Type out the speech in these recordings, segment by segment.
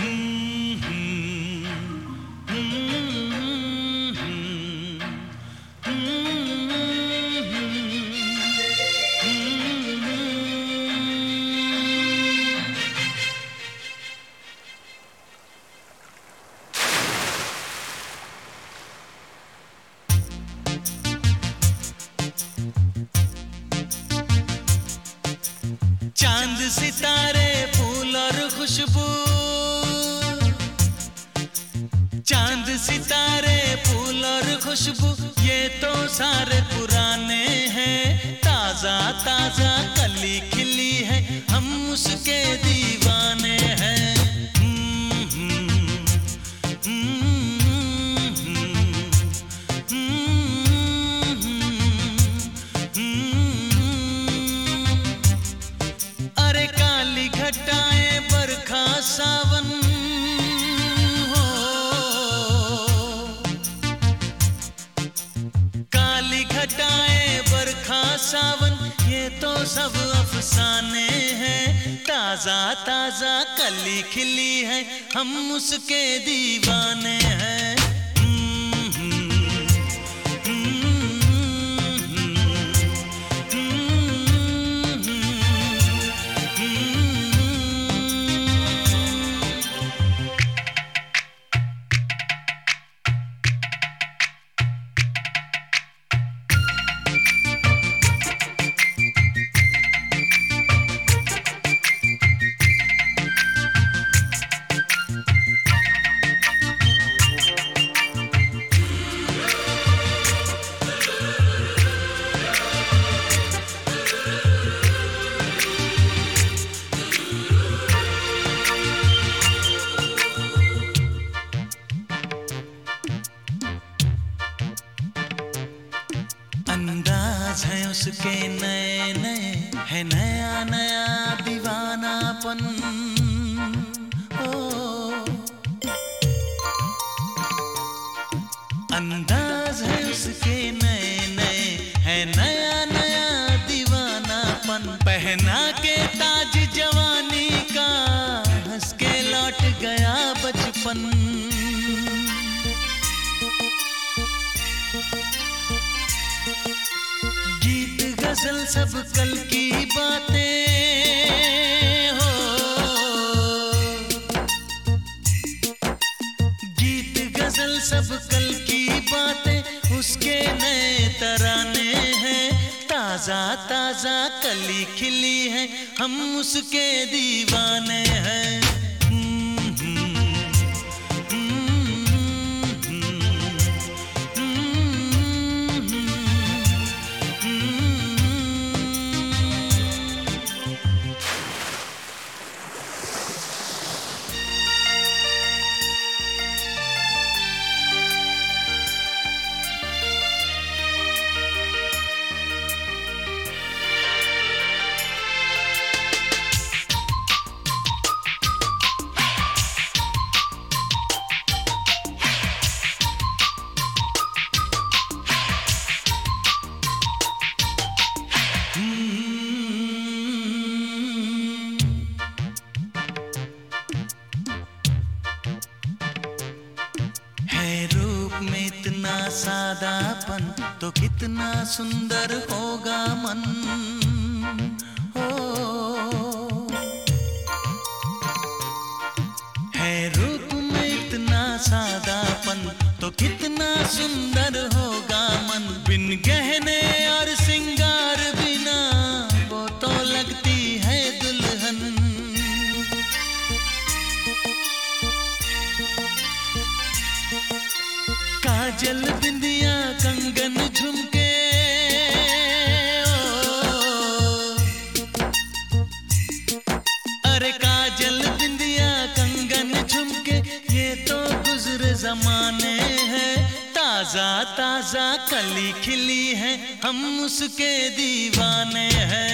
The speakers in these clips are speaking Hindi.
चांद सितारे फूल और खुशबू, चांद सितारे फूल और खुशबू, ये तो सारे पुराने हैं। ताजा ताजा कली खिली है, हम उसके दीवाने हैं। अरे काली घटाएं बरखा सावन हो, काली घटाएं बरखा सावन, ये तो सब अफसाने हैं। ताजा ताजा कली खिली है, हम उसके दीवाने हैं। अंदाज है उसके नए नए, है नया नया दीवानापन। ओ अंदाज है उसके नए नए, है नया नया दीवानापन। पहना के ताज जवानी का, हंस के लौट गया बचपन। गीत गजल सब कल की बातें हो, गीत गजल सब कल की बातें, उसके नए तराने हैं। ताजा ताजा कली खिली है, हम उसके दीवाने हैं। में इतना सादापन, तो कितना सुंदर होगा मन। हो है रूप में इतना सादापन, तो कितना सुंदर होगा मन। बिन गहने और सिंगार बिना, वो तो लगती है दुल्हन। काजल बिंदिया कंगन झुमके, अरे काजल बिंदिया कंगन झुमके, ये तो गुजरे जमाने हैं। ताजा ताजा कली खिली है, हम उसके दीवाने हैं।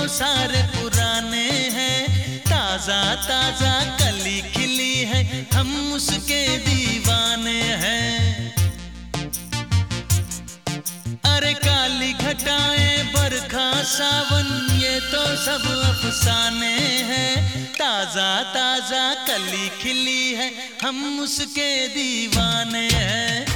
सारे पुराने हैं, ताजा ताजा कली खिली है, हम उसके दीवाने हैं। अरे काली घटाएं बरखा सावन ये तो सब अफसाने हैं, ताजा ताजा कली खिली है, हम उसके दीवाने हैं।